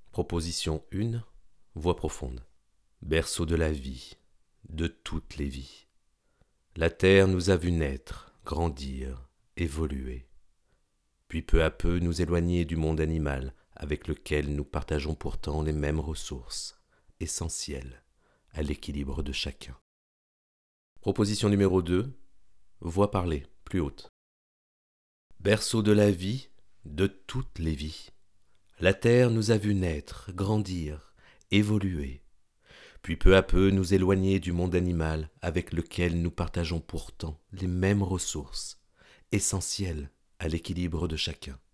Proposition 1, voix profonde. Berceau de la vie, de toutes les vies. La terre nous a vus naître, grandir, évoluer, puis peu à peu nous éloigner du monde animal avec lequel nous partageons pourtant les mêmes ressources, essentielles à l'équilibre de chacun. Proposition numéro 2, voix parlée, plus haute. Berceau de la vie, de toutes les vies. La terre nous a vus naître, grandir, évoluer, puis peu à peu nous éloigner du monde animal avec lequel nous partageons pourtant les mêmes ressources, essentielles à l'équilibre de chacun.